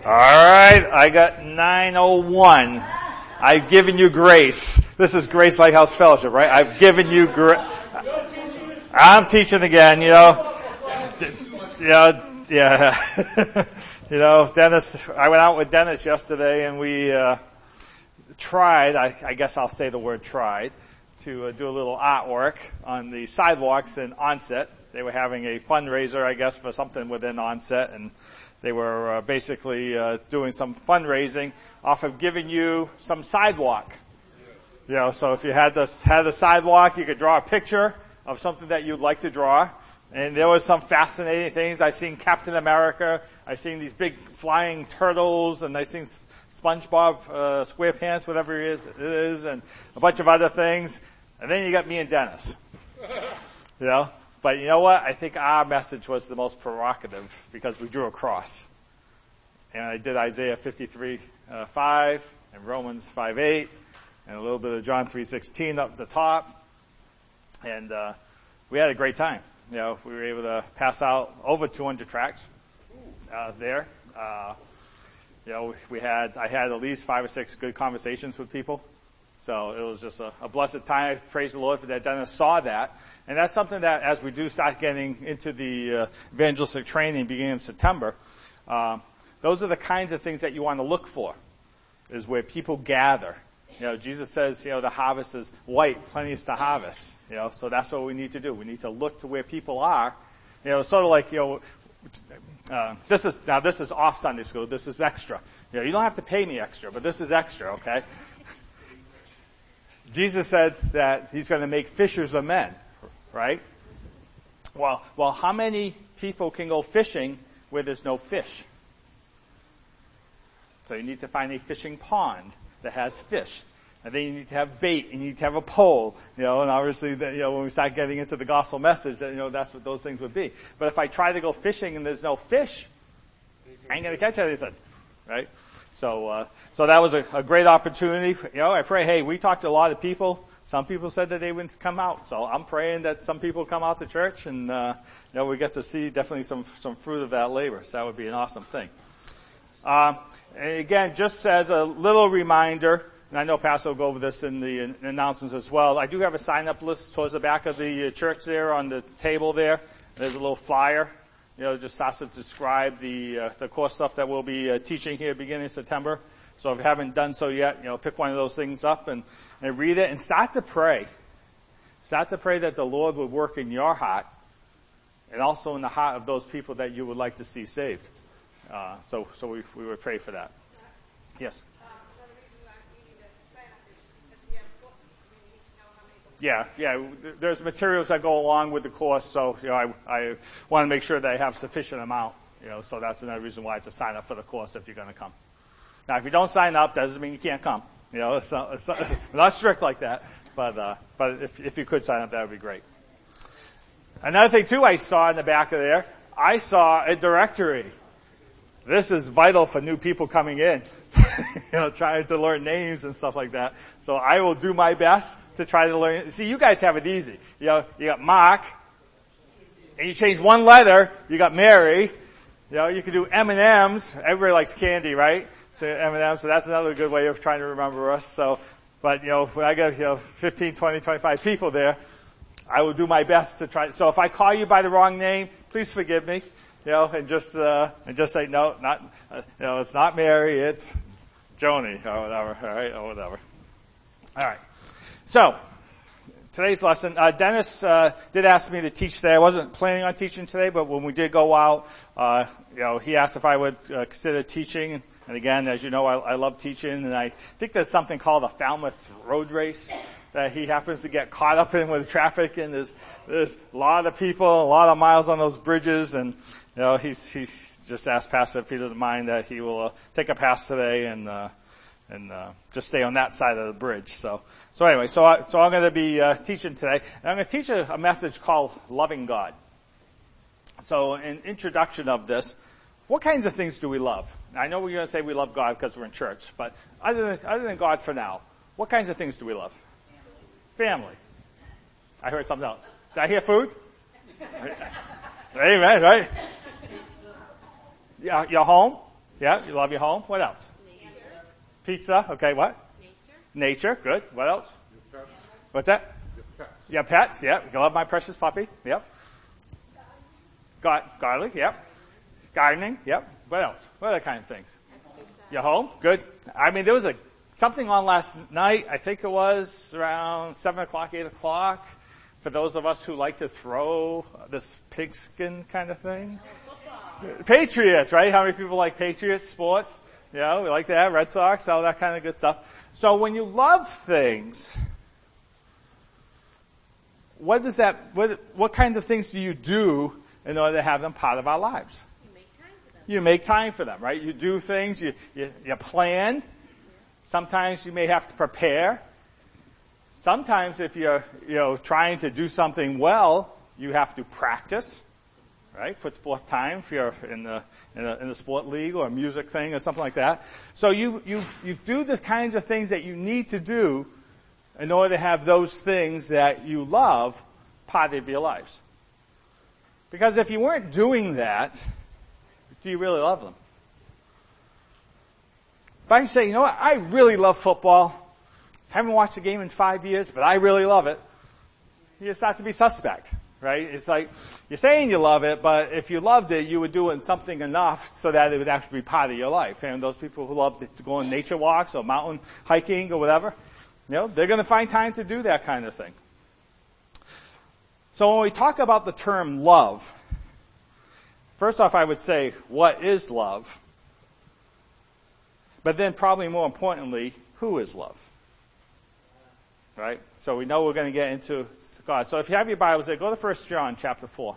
All right, I got 9:01. I've given you grace. This is Grace Lighthouse Fellowship, right? I've given you grace. I'm teaching again, Yeah. Dennis, I went out with Dennis yesterday and we tried, I guess I'll say the word tried, to do a little artwork on the sidewalks in Onset. They were having a fundraiser, I guess, for something within Onset, and they were basically doing some fundraising off of giving you some sidewalk. So if you had the sidewalk, you could draw a picture of something that you'd like to draw. And there was some fascinating things. I've seen Captain America. I've seen these big flying turtles, and I've seen SpongeBob SquarePants, whatever it is, and a bunch of other things. And then you got me and Dennis. But you know what? I think our message was the most provocative because we drew a cross. And I did Isaiah 53:5 and Romans 5:8 and a little bit of John 3:16 up the top. And we had a great time. We were able to pass out over 200 tracts there. I had at least 5 or 6 good conversations with people. So it was just a blessed time. Praise the Lord for that. Dennis saw that. And that's something that as we do start getting into the evangelistic training beginning in September, those are the kinds of things that you want to look for, is where people gather. Jesus says, the harvest is white, plenty is to harvest. So that's what we need to do. We need to look to where people are. Sort of like, this is off Sunday school. This is extra. You don't have to pay me extra, but this is extra, okay? Jesus said that he's going to make fishers of men, right? Well, how many people can go fishing where there's no fish? So you need to find a fishing pond that has fish. And then you need to have bait, and you need to have a pole, and obviously, when we start getting into the gospel message, that's what those things would be. But if I try to go fishing and there's no fish, I ain't gonna catch anything, right? So that was a great opportunity. I pray, hey, we talked to a lot of people. Some people said that they wouldn't come out. So I'm praying that some people come out to church and, we get to see definitely some fruit of that labor. So that would be an awesome thing. And again, just as a little reminder, and I know Pastor will go over this in the announcements as well, I do have a sign-up list towards the back of the church there on the table there. There's a little flyer. Just starts to describe the core stuff that we'll be teaching here beginning of September. So if you haven't done so yet, pick one of those things up and read it and start to pray. Start to pray that the Lord would work in your heart and also in the heart of those people that you would like to see saved. So we would pray for that. Yes. Yeah. There's materials that go along with the course, so I want to make sure that I have sufficient amount. So that's another reason why it's a sign up for the course if you're going to come. Now, if you don't sign up, that doesn't mean you can't come. It's not strict like that. But if you could sign up, that would be great. Another thing too, I saw in the back of there, I saw a directory. This is vital for new people coming in, trying to learn names and stuff like that. So I will do my best to try to learn. See, you guys have it easy. You got Mark, and you change one letter, you got Mary. You can do M&Ms. Everybody likes candy, right? So M&Ms, so that's another good way of trying to remember us. So, but when I get 15, 20, 25 people there, I will do my best to try. So if I call you by the wrong name, please forgive me. And just say no, not it's not Mary, it's Joni or whatever, all right, or whatever. All right. So today's lesson, Dennis did ask me to teach today. I wasn't planning on teaching today, but when we did go out, he asked if I would consider teaching. And again, as you know, I love teaching, and I think there's something called a Falmouth Road Race that he happens to get caught up in with traffic, and there's a lot of people, a lot of miles on those bridges, and he's just asked Pastor if he doesn't mind that he will take a pass today and just stay on that side of the bridge. So anyway, so I'm going to be teaching today, and I'm going to teach a message called Loving God. So in introduction of this, what kinds of things do we love? Now, I know we're going to say we love God because we're in church, but other than God for now, what kinds of things do we love? Family. I heard something else. Did I hear food? Amen, right? Yeah, your home? Yeah, you love your home. What else? Nature. Pizza. Okay, what? Nature. Good. What else? Your pets. What's that? Your pets. Yeah, pets. Yeah, you love my precious puppy. Yep. Garlic. Yep. Gardening. Yep. What else? What other kind of things? Exercise. Your home. Good. I mean, there was something on last night. I think it was around 7 o'clock, 8 o'clock. For those of us who like to throw this pigskin kind of thing. Patriots, right? How many people like Patriots sports? Yeah, we like that. Red Sox, all that kind of good stuff. So when you love things, what kinds of things do you do in order to have them part of our lives? You make time for them, right? You do things, you plan. Sometimes you may have to prepare. Sometimes if you're, trying to do something well, you have to practice, right? Put forth time if you're in the sport league or a music thing or something like that. So you do the kinds of things that you need to do in order to have those things that you love part of your lives. Because if you weren't doing that, do you really love them? If I say, what, I really love football. Haven't watched a game in 5 years, but I really love it. You start to be suspect, right? It's like, you're saying you love it, but if you loved it, you would do something enough so that it would actually be part of your life. And those people who love to go on nature walks or mountain hiking or whatever, they're going to find time to do that kind of thing. So when we talk about the term love, first off, I would say, what is love? But then probably more importantly, who is love? Right? So we know we're going to get into God. So if you have your Bibles there, go to 1 John chapter 4.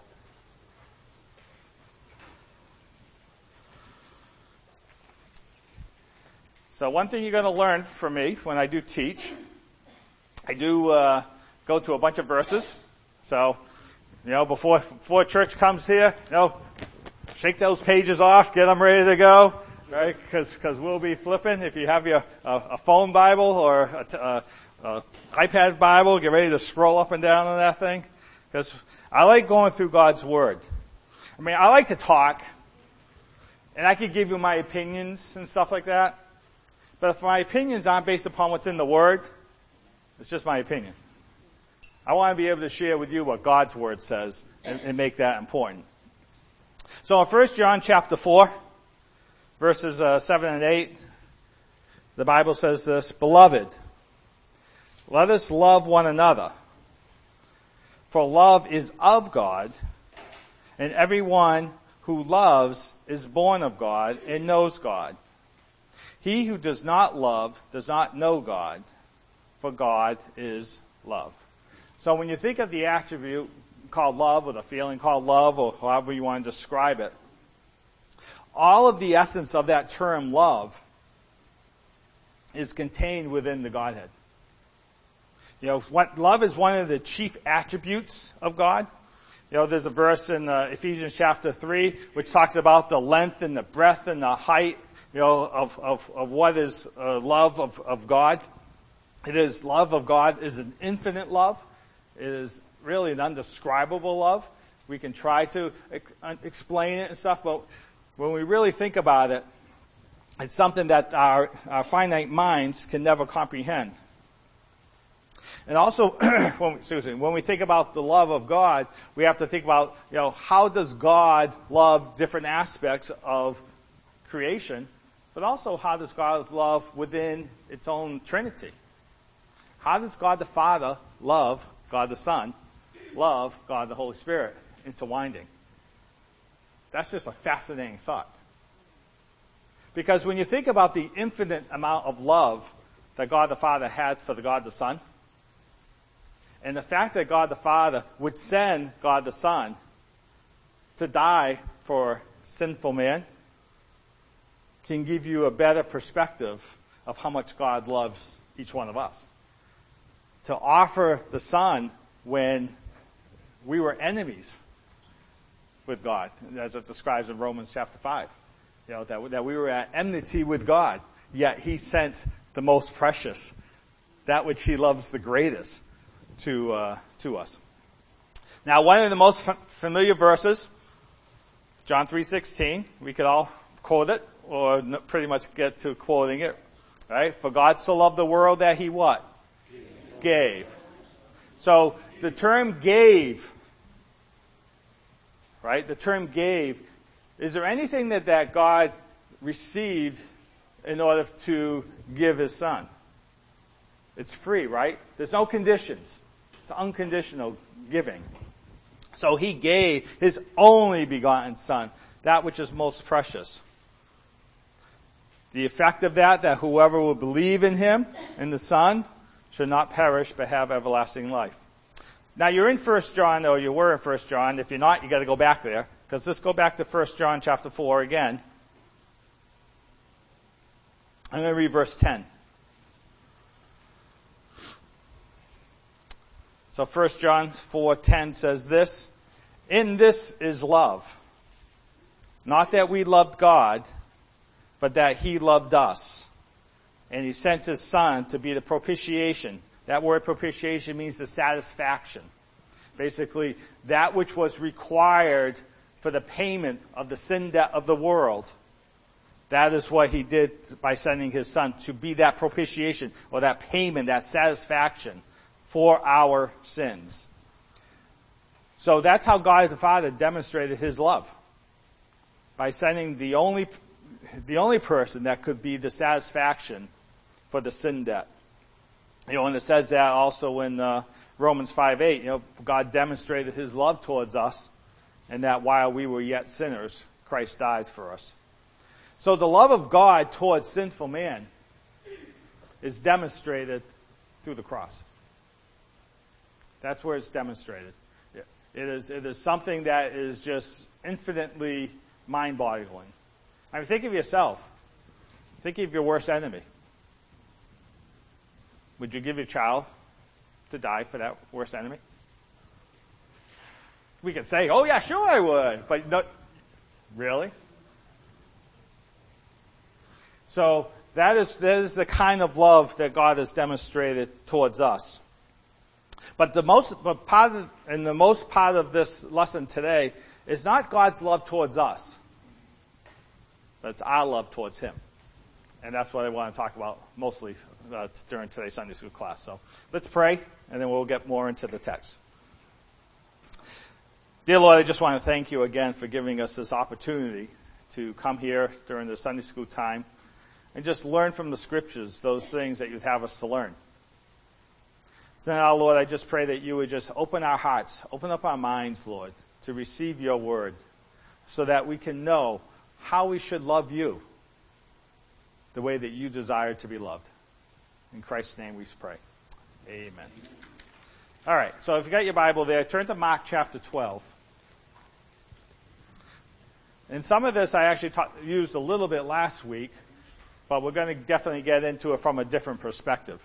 So one thing you're going to learn from me when I do teach, I do go to a bunch of verses. So, before church comes here, shake those pages off, get them ready to go, right? Because we'll be flipping. If you have a phone Bible or a iPad Bible, get ready to scroll up and down on that thing. Because I like going through God's Word. I mean, I like to talk, and I could give you my opinions and stuff like that. But if my opinions aren't based upon what's in the Word, it's just my opinion. I want to be able to share with you what God's Word says and make that important. So in 1 John chapter 4, verses 7 and 8, the Bible says this, Beloved, let us love one another, for love is of God, and everyone who loves is born of God and knows God. He who does not love does not know God, for God is love. So when you think of the attribute called love, or the feeling called love, or however you want to describe it, all of the essence of that term love is contained within the Godhead. Love is one of the chief attributes of God. There's a verse in Ephesians chapter 3 which talks about the length and the breadth and the height, of what is love of God. Love of God is an infinite love. It is really an undescribable love. We can try to explain it and stuff, but when we really think about it, it's something that our finite minds can never comprehend. And also, when we think about the love of God, we have to think about, how does God love different aspects of creation, but also how does God love within its own Trinity? How does God the Father love God the Son, love God the Holy Spirit, intertwining? That's just a fascinating thought. Because when you think about the infinite amount of love that God the Father had for the God the Son, and the fact that God the Father would send God the Son to die for sinful man, can give you a better perspective of how much God loves each one of us. To offer the Son when we were enemies with God, as it describes in Romans chapter 5. That we were at enmity with God, yet He sent the most precious, that which He loves the greatest, to us. Now, one of the most familiar verses, John 3:16, we could all quote it, or pretty much get to quoting it, right? For God so loved the world that he what? Gave. So the term gave, right? The term gave. Is there anything that God received in order to give his son? It's free, right? There's no conditions. It's unconditional giving. So he gave his only begotten son, that which is most precious. The effect of that whoever will believe in him, in the son, should not perish but have everlasting life. Now you're in 1 John, or you were in 1 John. If you're not, you got to go back there. Because let's go back to 1 John chapter 4 again. I'm going to read verse 10. So 1 John 4:10 says this, in this is love. Not that we loved God, but that he loved us. And he sent his son to be the propitiation. That word propitiation means the satisfaction. Basically, that which was required for the payment of the sin debt of the world. That is what he did by sending his son, to be that propitiation, or that payment, that satisfaction for our sins. So that's how God the Father demonstrated his love. By sending the only person that could be the satisfaction for the sin debt. And it says that also in Romans 5:8, God demonstrated his love towards us, and that while we were yet sinners, Christ died for us. So the love of God towards sinful man is demonstrated through the cross. That's where it's demonstrated. It is something that is just infinitely mind-boggling. I mean, think of yourself. Think of your worst enemy. Would you give your child to die for that worst enemy? We could say, oh yeah, sure I would. But no, really? So that is the kind of love that God has demonstrated towards us. But the most part of this lesson today is not God's love towards us, but it's our love towards him. And that's what I want to talk about mostly during today's Sunday school class. So let's pray, and then we'll get more into the text. Dear Lord, I just want to thank you again for giving us this opportunity to come here during the Sunday school time and just learn from the scriptures those things that you'd have us to learn. So now, Lord, I just pray that you would just open our hearts, open up our minds, Lord, to receive your word so that we can know how we should love you the way that you desire to be loved. In Christ's name we pray. Amen. All right, so if you got your Bible there, turn to Mark chapter 12. And some of this I actually used a little bit last week, but we're going to definitely get into it from a different perspective.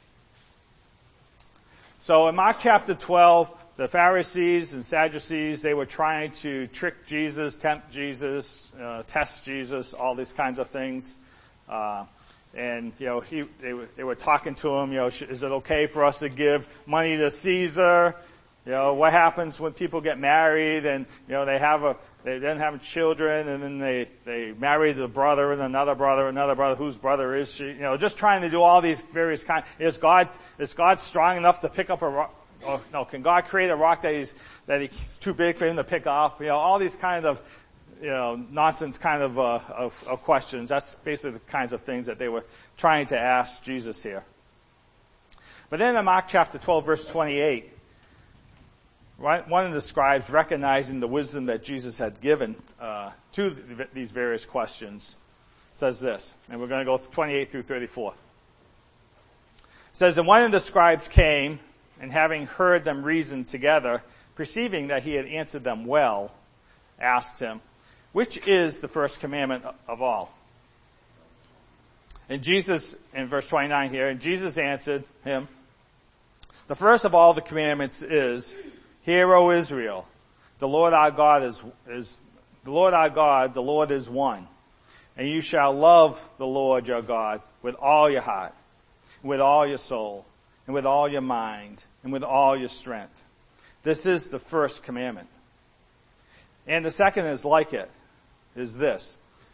So in Mark chapter 12, the Pharisees and Sadducees, they were trying to trick Jesus, tempt Jesus, test Jesus, all these kinds of things. And they were talking to him, is it okay for us to give money to Caesar? What happens when people get married and, they then have children and then they marry the brother and another brother, whose brother is she? Just trying to do all these various kinds. Is God strong enough to pick up a rock? Or no, can God create a rock that he's too big for him to pick up? All these kind of, nonsense kind of questions. That's basically the kinds of things that they were trying to ask Jesus here. But then in Mark chapter 12 verse 28, one of the scribes, recognizing the wisdom that Jesus had given to these various questions, says this, and we're going to go 28 through 34. It says, and one of the scribes came, and having heard them reason together, perceiving that he had answered them well, asked him, which is the first commandment of all? And Jesus, in verse 29 here, and Jesus answered him, the first of all the commandments is, hear, O Israel, the Lord our God is the Lord our God, the Lord is one. And you shall love the Lord your God with all your heart, and with all your soul, and with all your mind, and with all your strength. This is the first commandment. And the second is like it, is this.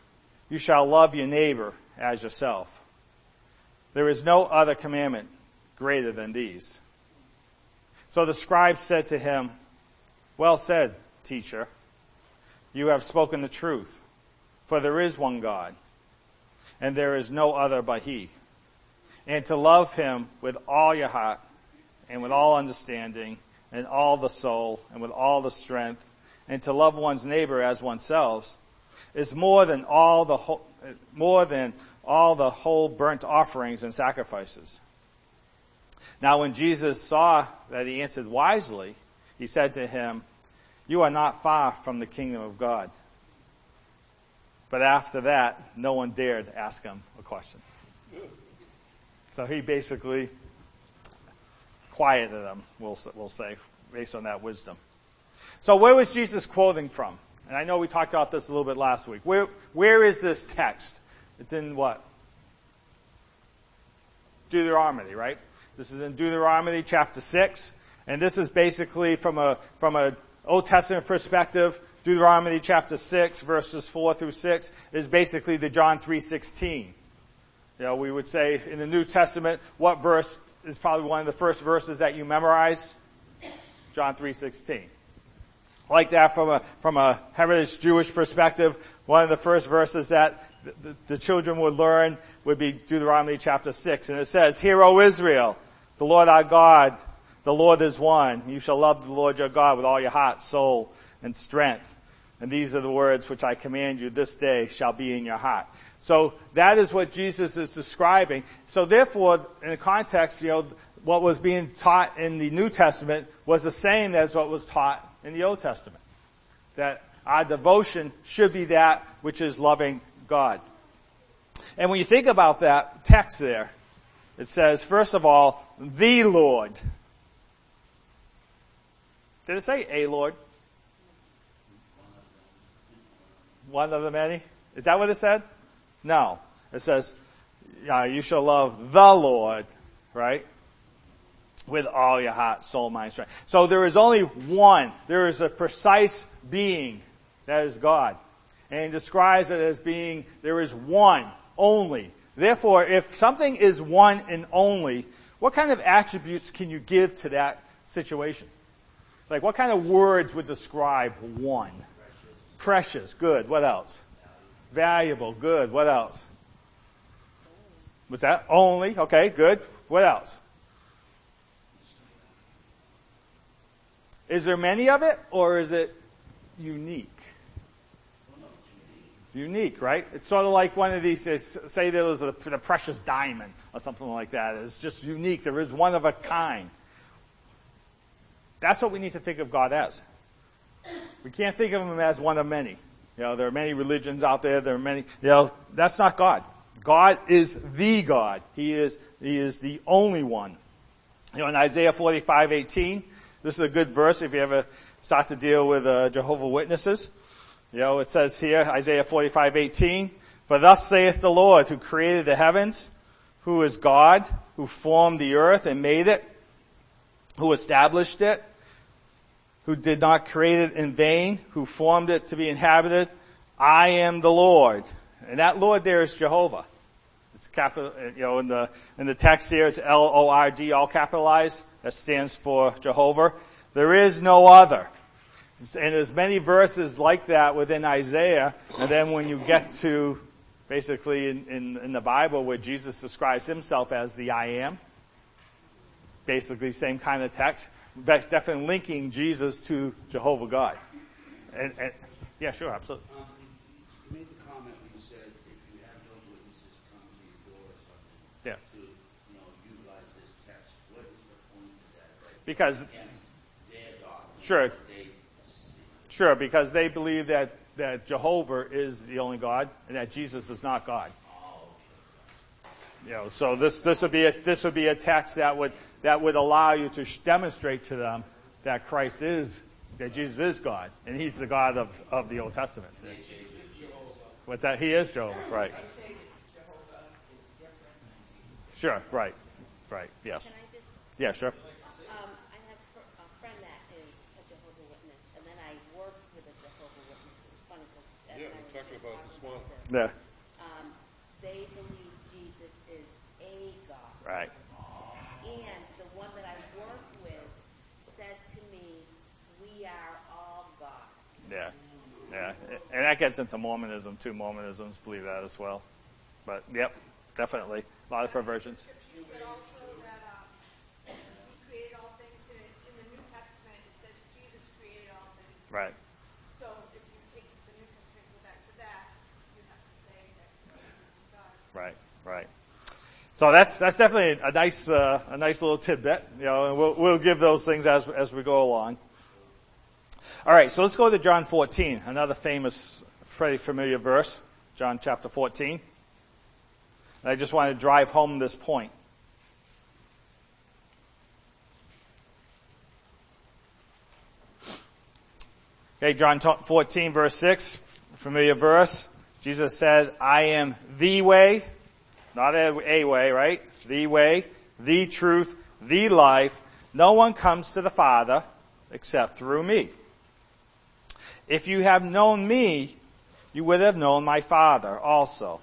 you shall love your neighbor as yourself. There is no other commandment greater than these. So the scribe said to him, well said, teacher. You have spoken the truth. For there is one God, and there is no other but He. And to love Him with all your heart, and with all understanding, and all the soul, and with all the strength, and to love one's neighbor as oneself, is more than all the whole burnt offerings and sacrifices. Now when Jesus saw that he answered wisely, he said to him, you are not far from the kingdom of God. But after that, no one dared ask him a question. So he basically quieted them, we'll say, based on that wisdom. So where was Jesus quoting from? And I know we talked about this a little bit last week. Where is this text? It's in what? Deuteronomy, right? This is in Deuteronomy chapter 6. And this is basically from a Old Testament perspective. Deuteronomy chapter 6 verses 4 through 6 is basically the John 3:16. We would say in the New Testament, what verse is probably one of the first verses that you memorize? John 3:16. Like that from a heritage Jewish perspective, one of the first verses that the children would learn would be Deuteronomy chapter 6. And it says, Hear, O Israel, the Lord our God, the Lord is one. You shall love the Lord your God with all your heart, soul, and strength. And these are the words which I command you this day shall be in your heart. So that is what Jesus is describing. So therefore, in the context, what was being taught in the New Testament was the same as what was taught in the Old Testament. That our devotion should be that which is loving God. And when you think about that text there, it says, first of all, the Lord. Did it say a Lord? One of the many? Is that what it said? No. It says, you shall love the Lord, right? With all your heart, soul, mind, strength. So there is only one. There is a precise being. That is God. And he describes it as being, there is one, only. Therefore, if something is one and only, what kind of attributes can you give to that situation? Like what kind of words would describe one? Precious. Good. What else? Valuable. Good. What else? What's that? Only. Okay, good. What else? Is there many of it, or is it unique? Unique, right? It's sort of like one of these, say there was the precious diamond or something like that. It's just unique. There is one of a kind. That's what we need to think of God as. We can't think of him as one of many. There are many religions out there. There are many, that's not God. God is the God. He is the only one. In Isaiah 45:18, this is a good verse if you ever start to deal with Jehovah's Witnesses. It says here, Isaiah 45:18, For thus saith the Lord, who created the heavens, who is God, who formed the earth and made it, who established it, who did not create it in vain, who formed it to be inhabited. I am the Lord. And that Lord there is Jehovah. It's capital, in the text here, it's L-O-R-D, all capitalized. That stands for Jehovah. There is no other. And there's many verses like that within Isaiah. And then when you get to basically in the Bible where Jesus describes himself as the I am, basically same kind of text, definitely linking Jesus to Jehovah God. And yeah, sure, absolutely. You made the comment when you said if you have those witnesses come to your door or something, yeah, to utilize this text. What is the point of that? Right? Because their doctrine, sure, they sure, because they believe that Jehovah is the only God and that Jesus is not God. So this would be a text that would allow you to demonstrate to them that that Jesus is God, and he's the God of the Old Testament. What's that? He is Jehovah, right? I say that Jehovah is different than Jesus. Sure, right, yes. Can I just? Yeah, sure. I have a friend that is a Jehovah's Witness, and then I worked with a Jehovah's Witness. It's funny because Yeah, we talked about this one. Yeah. Right. And the one that I work with said to me, we are all gods. Yeah. Yeah. And that gets into Mormonism too. Mormonisms believe that as well. But, yep, definitely. A lot of perversions. He said also that he created all things. In the New Testament, it says Jesus created all things. Right. So if you take the New Testament and go back to that, you have to say that Jesus is God. Right. Right. So that's definitely a nice little tidbit, and we'll give those things as we go along. All right, so let's go to John 14, another famous, pretty familiar verse, John chapter 14. And I just want to drive home this point. Okay, John 14, verse 6, familiar verse. Jesus said, I am the way, not a way, right? The way, the truth, the life. No one comes to the Father except through me. If you have known me, you would have known my Father also.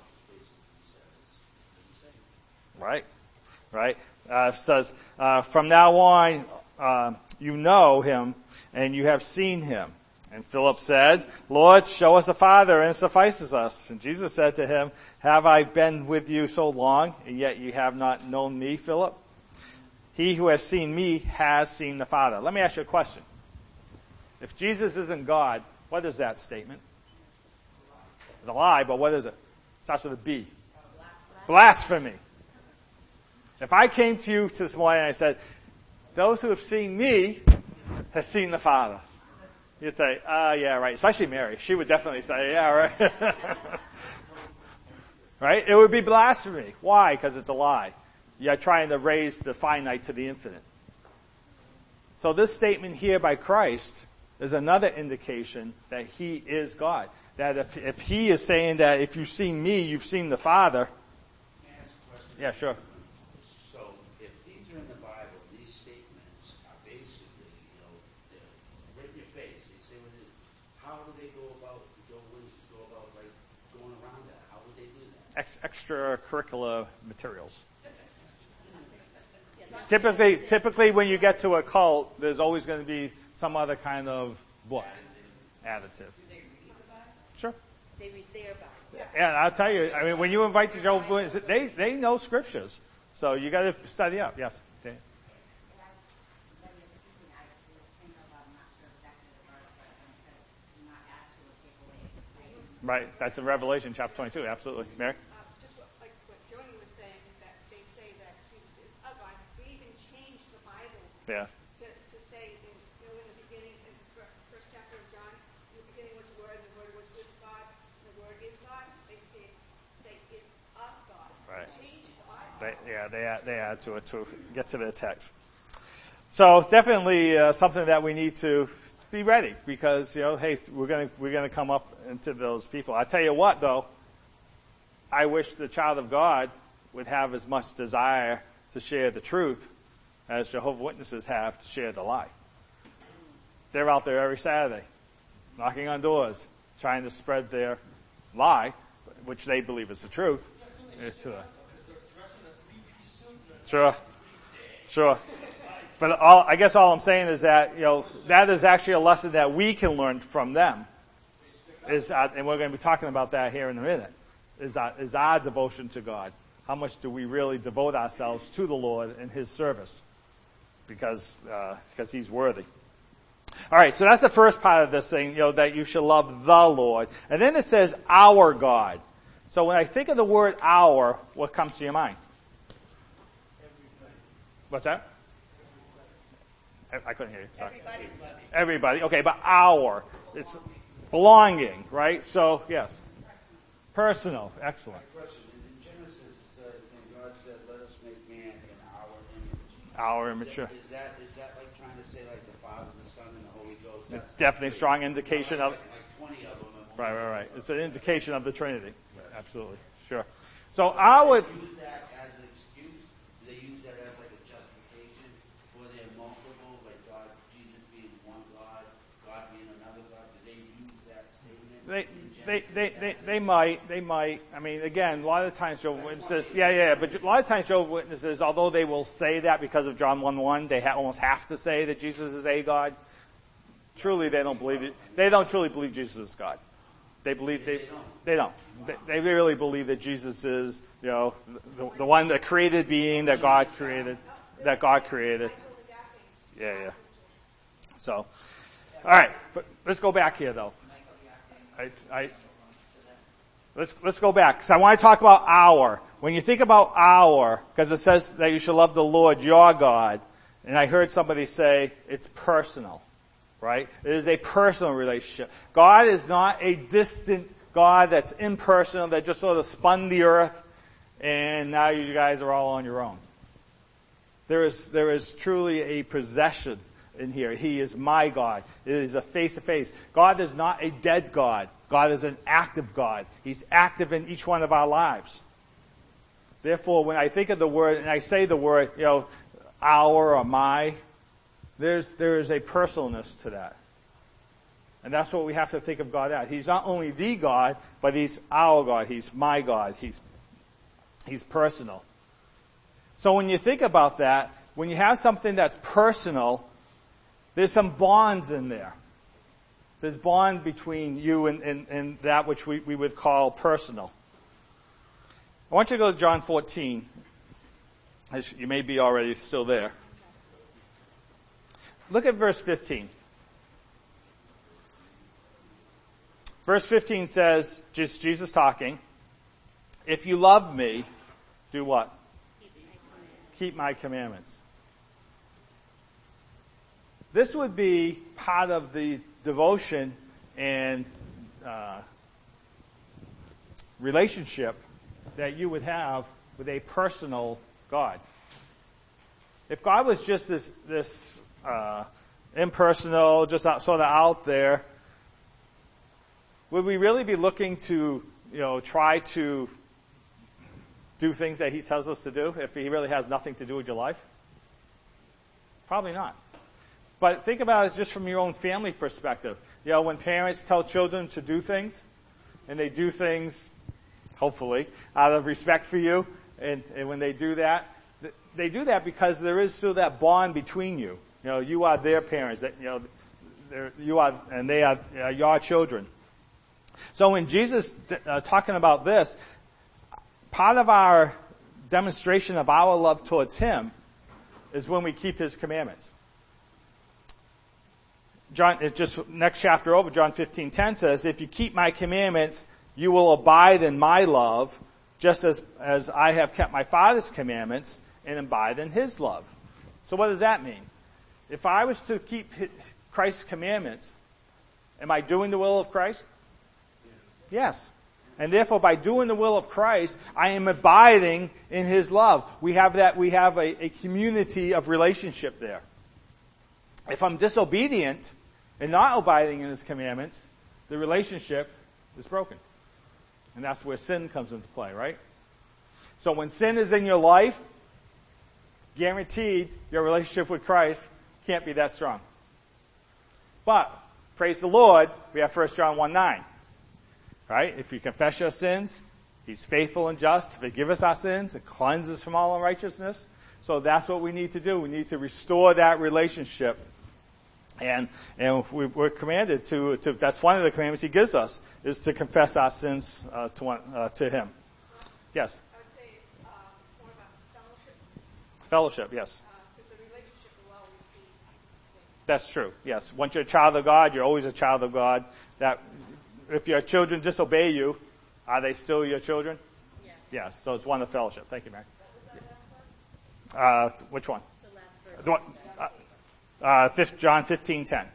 Right? Right? It says, from now on, you know him and you have seen him. And Philip said, Lord, show us the Father and it suffices us. And Jesus said to him, have I been with you so long and yet you have not known me, Philip? He who has seen me has seen the Father. Let me ask you a question. If Jesus isn't God, what is that statement? It's a lie, but what is it? It starts with a B. Blasphemy. If I came to you this morning and I said, those who have seen me have seen the Father. You'd say, yeah, right. Especially Mary. She would definitely say, yeah, right. Right? It would be blasphemy. Why? Because it's a lie. You're trying to raise the finite to the infinite. So this statement here by Christ is another indication that he is God. That if he is saying that if you've seen me, you've seen the Father. Can I ask a question? Yeah, sure. So, if these are in the Bible, these statements are basically, they're right in your face. They say what it is. How do they go about, Joe Witnesses go about, like, going around that? How would they do that? Extracurricular materials. Typically when you get to a cult, there's always going to be some other kind of book. Additive. Sure. They read their Bible. Yeah, I'll tell you, I mean, when you invite the Jehovah's Witnesses, they know scriptures. So you got to study up. Yes. Dan? Right. That's in Revelation chapter 22. Absolutely. Mary? Just like what Joni was saying, that they say that Jesus is a God. They even changed the Bible Yeah. to say, in the beginning, in the first chapter of John, in the beginning was the Word, and the Word was with God, and the Word is God. They say it's of God. Right. They changed the Bible. They add to it to get to their text. So definitely something that we need to be ready because hey, we're gonna come up into those people. I tell you what, though, I wish the child of God would have as much desire to share the truth as Jehovah's Witnesses have to share the lie. They're out there every Saturday, knocking on doors, trying to spread their lie, which they believe is the truth. Sure. But I guess all I'm saying is that, that is actually a lesson that we can learn from them. And we're going to be talking about that here in a minute, is our devotion to God. How much do we really devote ourselves to the Lord and his service? Because he's worthy. All right, so that's the first part of this thing, that you should love the Lord. And then it says our God. So when I think of the word our, what comes to your mind? What's that? I couldn't hear you. Sorry. Everybody. Okay, but our. It's belonging, right? So, yes. Personal. Excellent. My question, in Genesis it says, then God said, let us make man in our image. Our image. Is that like trying to say like the Father, the Son, and the Holy Ghost? It's definitely a strong indication of... Like 20 of them. Right. It's an indication of the Trinity. Absolutely. Sure. So I would... Do they use that as an excuse? Do they use that as like a justification for their multiple, like God, Jesus being one God, God being another God? Do they use that statement They might. I mean, again, a lot of times Jehovah's Witnesses, but a lot of times Jehovah's Witnesses, although they will say that because of John 1:1, they almost have to say that Jesus is a God. Truly, they don't believe it. They don't truly believe Jesus is God. They believe they don't. They really believe that Jesus is, the one, the created being that God created. Yeah. So, all right, but let's go back here though. Let's go back, because I want to talk about our. When you think about our, because it says that you should love the Lord your God, and I heard somebody say it's personal, right? It is a personal relationship. God is not a distant God that's impersonal, that just sort of spun the earth, and now you guys are all on your own. There is truly a possession in here. He is my God. It is a face-to-face. God is not a dead God. God is an active God. He's active in each one of our lives. Therefore, when I think of the word, and I say the word, our or my, there is a personalness to that. And that's what we have to think of God as. He's not only the God, but He's our God. He's my God. He's personal. So when you think about that, when you have something that's personal, there's some bonds in there. There's bond between you and that which we would call personal. I want you to go to John 14. You may be already still there. Look at verse 15. Verse 15 says, just Jesus talking, if you love me, do what? Keep my commandments. This would be part of the devotion and relationship that you would have with a personal God. If God was just this impersonal, just sort of out there, would we really be looking to, try to do things that He tells us to do if He really has nothing to do with your life? Probably not. But think about it just from your own family perspective. When parents tell children to do things, and they do things, hopefully, out of respect for you, and when they do that because there is still that bond between you. You are their parents, you are, and they are your children. So when Jesus talking about this, part of our demonstration of our love towards Him is when we keep His commandments. Next chapter over, John 15:10 says, if you keep my commandments, you will abide in my love, just as I have kept my Father's commandments and abide in His love. So what does that mean? If I was to keep Christ's commandments, am I doing the will of Christ? Yes. And therefore, by doing the will of Christ, I am abiding in His love. We have a community of relationship there. If I'm disobedient and not abiding in His commandments, the relationship is broken. And that's where sin comes into play, right? So when sin is in your life, guaranteed your relationship with Christ can't be that strong. But, praise the Lord, we have 1 John 1:9. Right? If we confess your sins, He's faithful and just to forgive us our sins and cleanse us from all unrighteousness. So that's what we need to do. We need to restore that relationship. And we're commanded to that's one of the commandments He gives us, is to confess our sins to Him. Yes? I would say it's more about fellowship. Fellowship, yes. Because the relationship will always be the same. That's true, yes. Once you're a child of God, you're always a child of God. That if your children disobey you, are they still your children? Yes. Yes, so it's one of fellowship. Thank you, Mary. What was that last verse? Which one? The last verse. The one, John 15:10.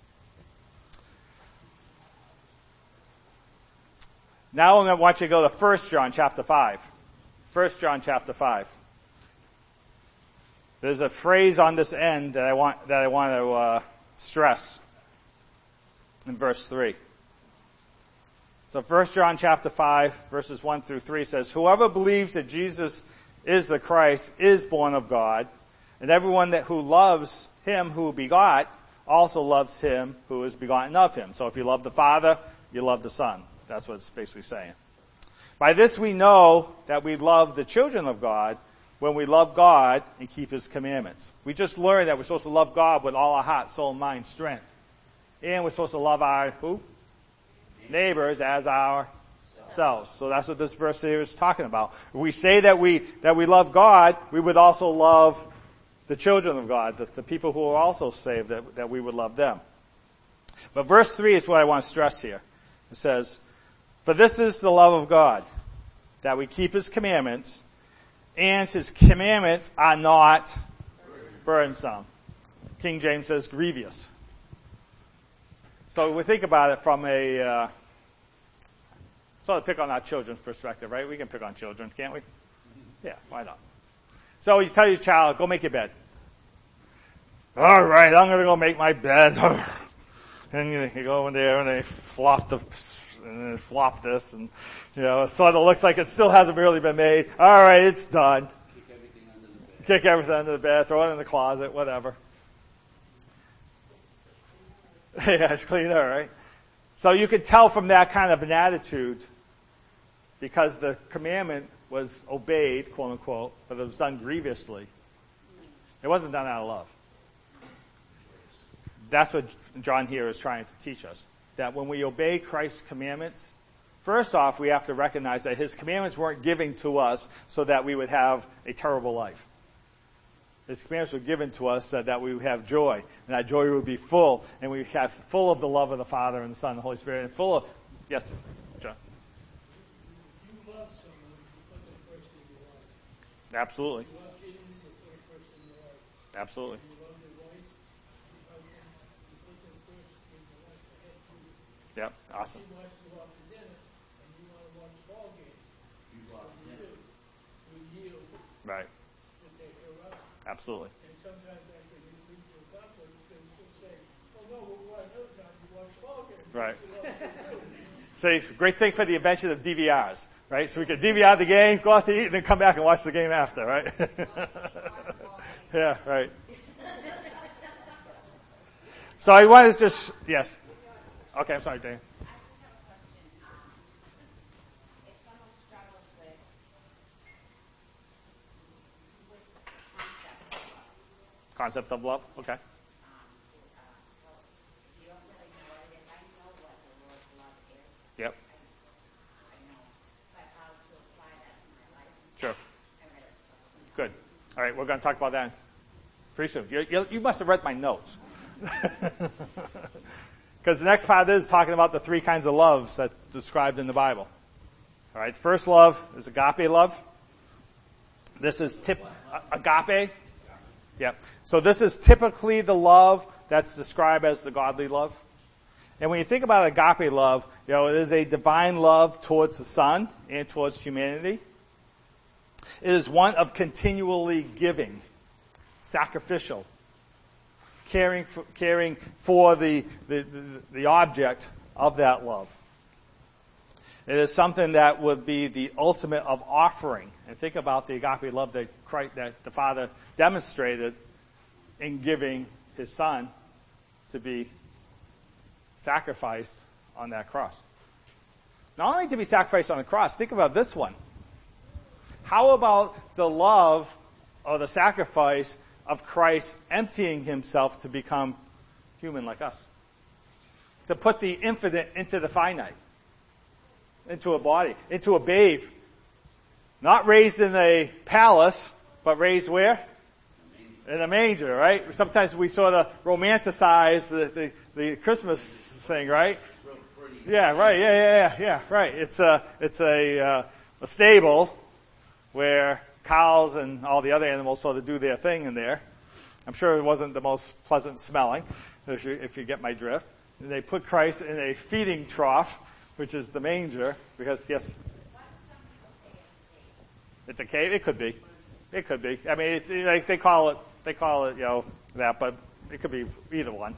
Now I want you to go to 1 John chapter 5. 1 John chapter 5. There's a phrase on this end that I want to stress in verse 3. So 1 John chapter 5, verses 1 through 3 says, whoever believes that Jesus is the Christ is born of God, and everyone who loves Him who begot also loves Him who is begotten of Him. So if you love the Father, you love the Son. That's what it's basically saying. By this we know that we love the children of God when we love God and keep His commandments. We just learned that we're supposed to love God with all our heart, soul, mind, strength. And we're supposed to love our who? Neighbors as ourselves. So that's what this verse here is talking about. If we say that we love God, we would also love the children of God, the people who are also saved, that we would love them. But verse 3 is what I want to stress here. It says, "For this is the love of God, that we keep His commandments, and His commandments are not burdensome." King James says grievous. So we think about it from a sort of pick on our children's perspective, right? We can pick on children, can't we? Yeah, why not? So you tell your child, go make your bed. All right, I'm going to go make my bed. And you go in there and they flop this, and it sort of looks like it still hasn't really been made. All right, it's done. Kick everything under the bed, throw it in the closet, whatever. Yeah, it's cleaner, right? So you could tell from that kind of an attitude, because the commandment was obeyed, quote unquote, but it was done grievously. It wasn't done out of love. That's what John here is trying to teach us. That when we obey Christ's commandments, first off, we have to recognize that His commandments weren't given to us so that we would have a terrible life. His commandments were given to us so that we would have joy, and that joy would be full, and we have full of the love of the Father and the Son and the Holy Spirit, and full of, yes, John? You love someone, you put them first in your life. Absolutely. You love children, you put them first in your life. Absolutely. You love your wife, your husband, you put them first in your life to help you. Yep, awesome. She wants to go out to dinner, and you want to watch the ball game. You go out to dinner. You yield Right. to take her out. Absolutely. And sometimes after you reach your conflict, she'll say, "Oh no, we'll go out another time. You watch the ball game." Right. You love her too. So great thing for the invention of DVRs, right? So we could DVR the game, go out to eat, and then come back and watch the game after, right? Yeah, right. So I wanted to just, yes. Okay, I'm sorry, Dan. I just have a question. If someone struggles with Concept of love, okay. if you don't really know it, if I know what the word love is, Yep, I know, but how to apply that to my life, sure. I really struggle. Good. All right, we're going to talk about that pretty soon. You must have read my notes. Because the next part is talking about the three kinds of loves that's described in the Bible. All right, first love is agape love. This is agape. Yeah. So this is typically the love that's described as the godly love. And when you think about agape love, it is a divine love towards the Son and towards humanity. It is one of continually giving, sacrificial, caring for the object of that love. It is something that would be the ultimate of offering. And think about the agape love that the Father demonstrated in giving His Son to be sacrificed on that cross. Not only to be sacrificed on the cross, think about this one. How about the love or the sacrifice of Christ emptying Himself to become human like us? To put the infinite into the finite. Into a body, into a babe. Not raised in a palace, but raised where? In a manger, right? Sometimes we sort of romanticize the Christmas thing, right? Yeah, right. Yeah, right. It's a stable where cows and all the other animals sort of do their thing in there. I'm sure it wasn't the most pleasant smelling, if you get my drift. And they put Christ in a feeding trough, which is the manger, because yes, it's a cave. It could be. I mean, they call it that, but it could be either one.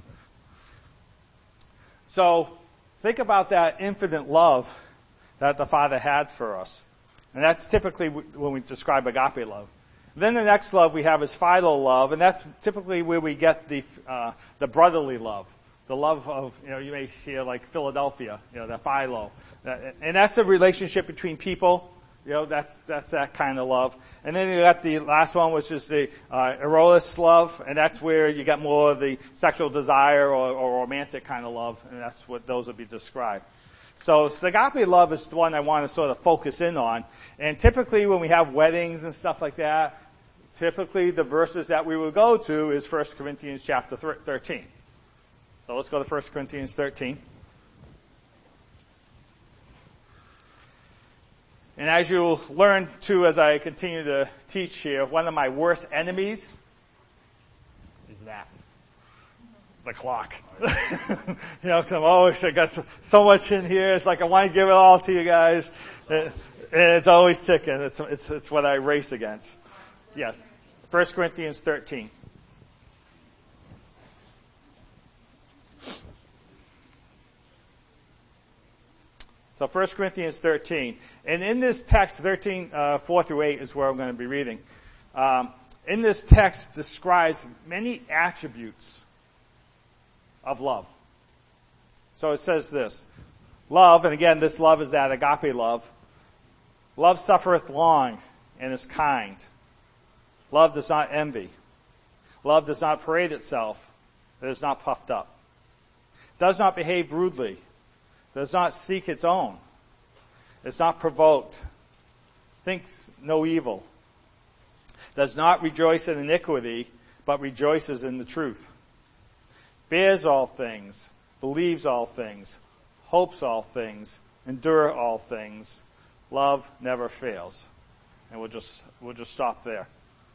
So think about that infinite love that the Father had for us, and that's typically when we describe agape love. Then the next love we have is philo love, and that's typically where we get the brotherly love, The love of, you may hear like Philadelphia, that Philo. And that's the relationship between people. That's that kind of love. And then you got the last one, which is the eros love, and that's where you get more of the sexual desire or romantic kind of love, and that's what those would be described. So the agape love is the one I want to sort of focus in on. And typically when we have weddings and stuff like that, typically the verses that we will go to is 1 Corinthians chapter 13. So let's go to 1 Corinthians 13. And as you'll learn too as I continue to teach here, one of my worst enemies is that. The clock. 'Cause I'm always, I got so much in here. It's like I want to give it all to you guys. And it's always ticking. It's what I race against. Yes. 1 Corinthians 13. So 1 Corinthians 13. And in this text, 13, 4 through 8 is where I'm going to be reading. In this text describes many attributes of love. So it says this. Love, and again, this love is that agape love. Love suffereth long and is kind. Love does not envy. Love does not parade itself. It is not puffed up. Does not behave rudely. Does not seek its own. Is not provoked. Thinks no evil. Does not rejoice in iniquity, but rejoices in the truth. Bears all things, believes all things, hopes all things, endure all things. Love never fails. And we'll just stop there.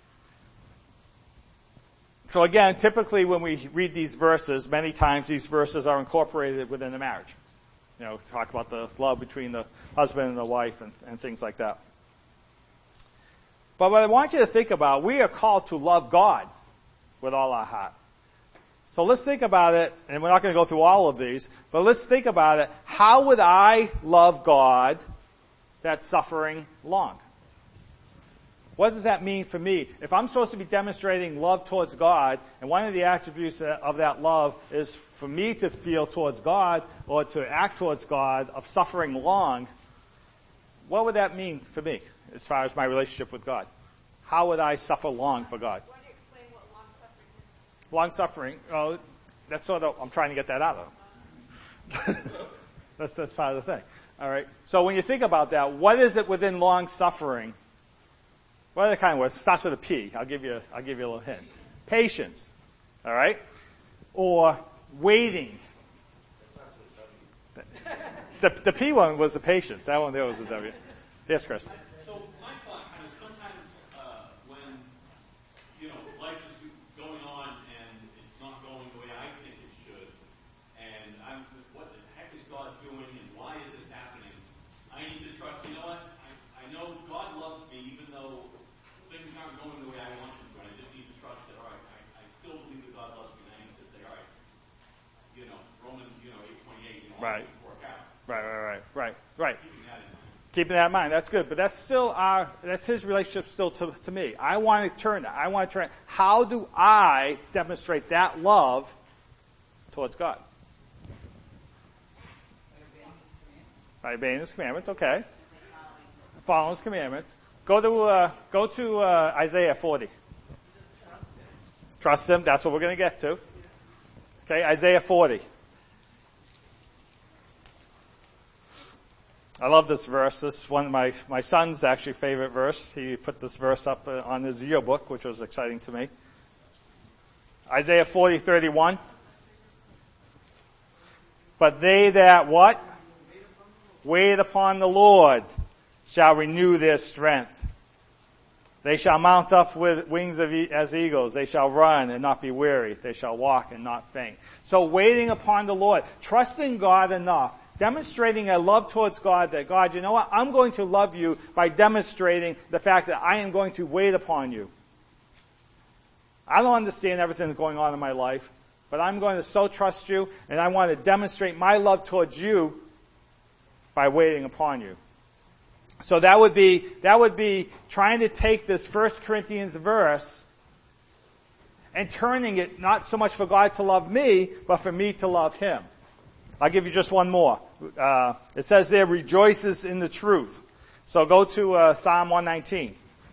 So again, typically when we read these verses, many times these verses are incorporated within the marriage. Talk about the love between the husband and the wife and things like that. But what I want you to think about, we are called to love God with all our heart. So let's think about it, and we're not going to go through all of these, but let's think about it. How would I love God that's suffering long? What does that mean for me? If I'm supposed to be demonstrating love towards God, and one of the attributes of that love is for me to feel towards God or to act towards God of suffering long, what would that mean for me as far as my relationship with God? How would I suffer long for God? Why don't you explain what long suffering is? Long suffering, that's sort of, I'm trying to get that out of them. That's part of the thing. All right. So when you think about that, what is it within long suffering? What are the kind of words? It starts with a P. I'll give you a little hint. Patience. All right. Or waiting. The P one was the patience. That one there was the W. Yes, Chris. So my thought kind of sometimes when life is going on and it's not going the way I think it should, and what the heck is God doing and why is this happening? I need to trust. You know what? I know God loves me even though things aren't going the way I want them to. I just need to trust that. All right, I still believe that God loves me. And I need to say, all right, Romans 8:28. Right. Work out. Right. Keeping that in mind. Keeping that in mind, that's good. But that's his relationship still to me. I want to turn that. How do I demonstrate that love towards God? By obeying his commandments, okay. Following his commandments. Go to Isaiah 40. Trust him, that's what we're going to get to. Okay, Isaiah 40. I love this verse. This is one of my son's actually favorite verse. He put this verse up on his yearbook, which was exciting to me. Isaiah 40:31. But they that what? Wait upon the Lord shall renew their strength. They shall mount up with wings as eagles. They shall run and not be weary. They shall walk and not faint. So waiting upon the Lord, trusting God enough, demonstrating a love towards God that God, you know what, I'm going to love you by demonstrating the fact that I am going to wait upon you. I don't understand everything that's going on in my life, but I'm going to so trust you, and I want to demonstrate my love towards you by waiting upon you. So that would be trying to take this 1 Corinthians verse and turning it not so much for God to love me, but for me to love him. I'll give you just one more. It says there, rejoices in the truth. So go to Psalm 119.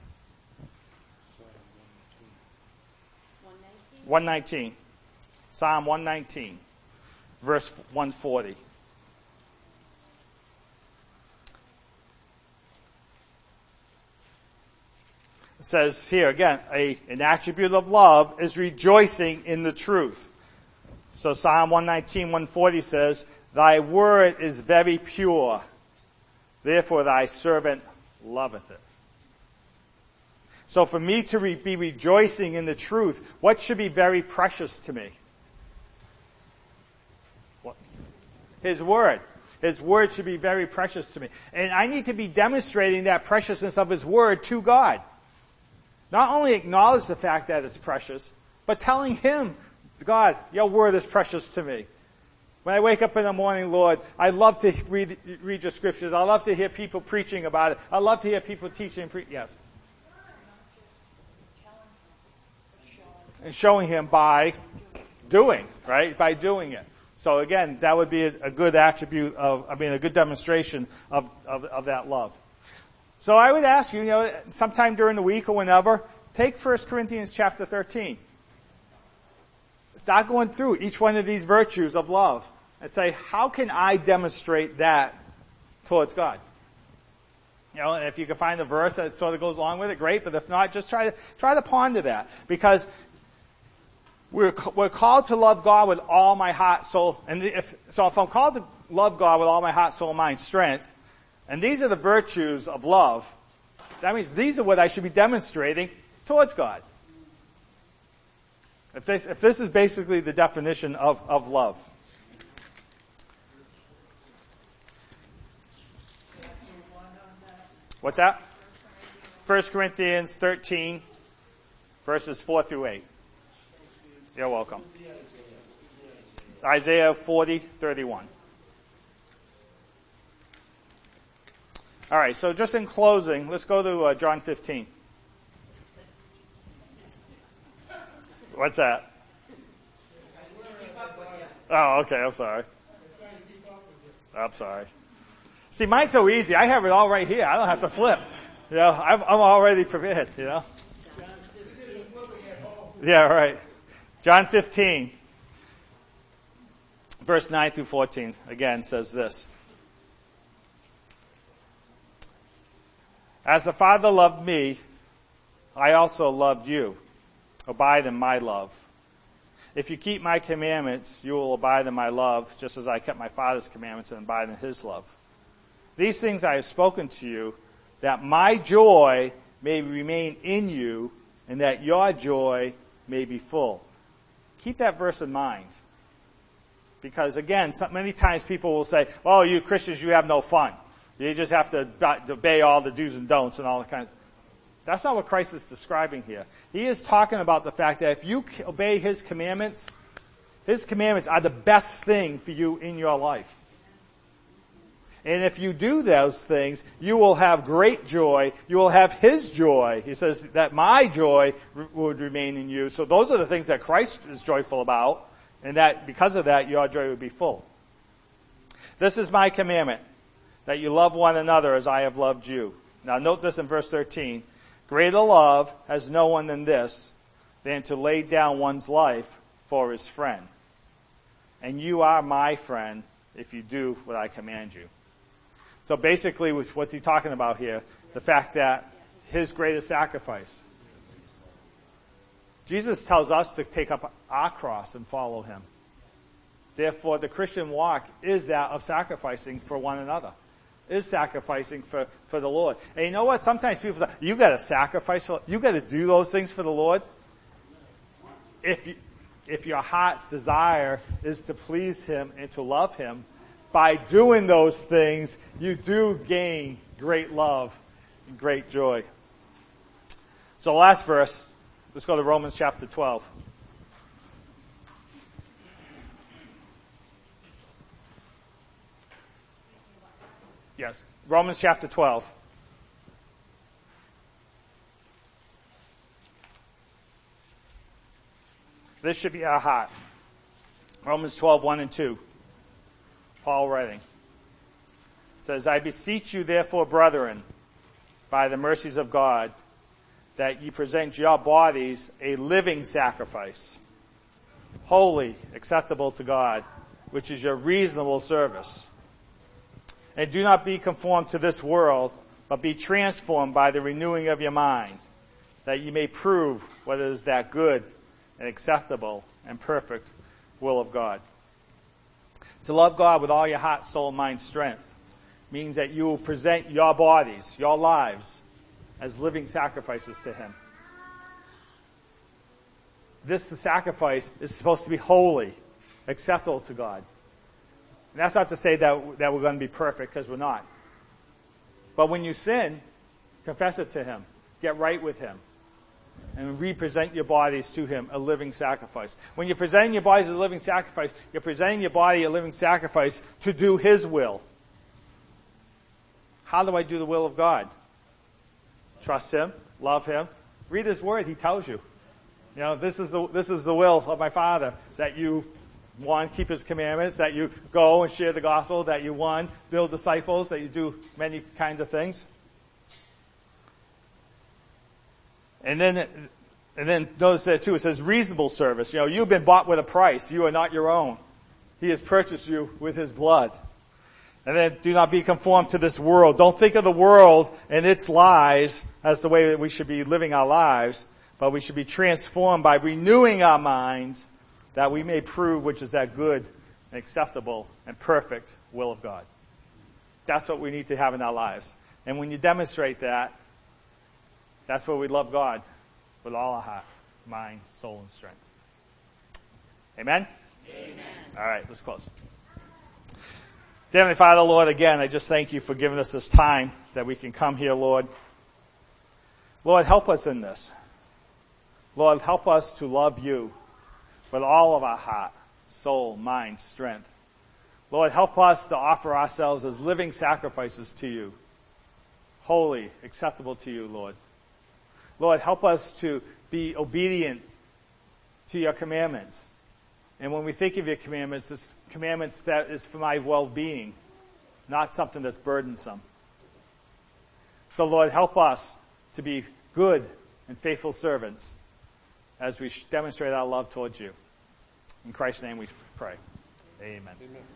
119. Psalm 119, verse 140. It says here again, an attribute of love is rejoicing in the truth. So Psalm 119, 140 says, thy word is very pure, therefore thy servant loveth it. So for me to be rejoicing in the truth, what should be very precious to me? What? His word. His word should be very precious to me. And I need to be demonstrating that preciousness of his word to God. Not only acknowledge the fact that it's precious, but telling him, God, your word is precious to me. When I wake up in the morning, Lord, I love to read your scriptures. I love to hear people preaching about it. I love to hear people teaching. Yes. And showing him by doing, right? By doing it. So again, that would be a good attribute a good demonstration of that love. So I would ask you, sometime during the week or whenever, take 1 Corinthians chapter 13. Start going through each one of these virtues of love and say, how can I demonstrate that towards God? And if you can find a verse that sort of goes along with it, great. But if not, just try to ponder that, because we're called to love God with all my heart, soul, and if I'm called to love God with all my heart, soul, mind, strength, and these are the virtues of love, that means these are what I should be demonstrating towards God. If this is basically the definition of love. What's that? 1 Corinthians 13, verses 4 through 8. You're welcome. Isaiah 40:31. All right, so just in closing, let's go to John 15. What's that? Oh, okay, I'm sorry. I'm sorry. See, mine's so easy. I have it all right here. I don't have to flip. I'm already prepared, Yeah, right. John 15, verse 9 through 14, again, says this. As the Father loved me, I also loved you. Abide in my love. If you keep my commandments, you will abide in my love, just as I kept my Father's commandments and abide in his love. These things I have spoken to you, that my joy may remain in you, and that your joy may be full. Keep that verse in mind. Because again, many times people will say, oh, you Christians, you have no fun. You just have to obey all the do's and don'ts and all the kinds. That's not what Christ is describing here. He is talking about the fact that if you obey his commandments are the best thing for you in your life. And if you do those things, you will have great joy. You will have his joy. He says that my joy would remain in you. So those are the things that Christ is joyful about. And that because of that, your joy would be full. This is my commandment, that you love one another as I have loved you. Now note this in verse 13. Greater love has no one than this, than to lay down one's life for his friend. And you are my friend if you do what I command you. So basically, what's he talking about here? The fact that his greatest sacrifice. Jesus tells us to take up our cross and follow him. Therefore, the Christian walk is that of sacrificing for one another. Is sacrificing for the Lord. And you know what? Sometimes people say, you gotta sacrifice, you gotta do those things for the Lord. If your heart's desire is to please him and to love him, by doing those things, you do gain great love and great joy. So last verse, let's go to Romans chapter 12. Yes, Romans chapter 12. This should be our heart. Romans 12:1 and 2. Paul writing. It says, I beseech you therefore, brethren, by the mercies of God, that ye present your bodies a living sacrifice, holy, acceptable to God, which is your reasonable service. And do not be conformed to this world, but be transformed by the renewing of your mind, that ye may prove what is that good and acceptable and perfect will of God. To love God with all your heart, soul, mind, strength means that you will present your bodies, your lives, as living sacrifices to Him. This sacrifice is supposed to be holy, acceptable to God. And that's not to say that we're going to be perfect, because we're not. But when you sin, confess it to Him. Get right with Him. And represent your bodies to Him, a living sacrifice. When you're presenting your bodies as a living sacrifice, you're presenting your body a living sacrifice to do His will. How do I do the will of God? Trust Him, love Him. Read His Word, He tells you. You know, this is the will of my Father, that you, one, keep His commandments, that you go and share the gospel, that you, one, build disciples, that you do many kinds of things. And then notice that too, it says reasonable service. You know, you've been bought with a price. You are not your own. He has purchased you with His blood. And then do not be conformed to this world. Don't think of the world and its lies as the way that we should be living our lives, but we should be transformed by renewing our minds, that we may prove which is that good and acceptable and perfect will of God. That's what we need to have in our lives. And when you demonstrate that, that's where we love God with all our heart, mind, soul, and strength. Amen? Amen. All right, let's close. Dear Heavenly Father, Lord, again, I just thank you for giving us this time that we can come here, Lord. Lord, help us in this. Lord, help us to love you with all of our heart, soul, mind, strength. Lord, help us to offer ourselves as living sacrifices to you, holy, acceptable to you, Lord. Lord, help us to be obedient to your commandments. And when we think of your commandments, it's commandments that is for my well-being, not something that's burdensome. So, Lord, help us to be good and faithful servants as we demonstrate our love towards you. In Christ's name we pray. Amen.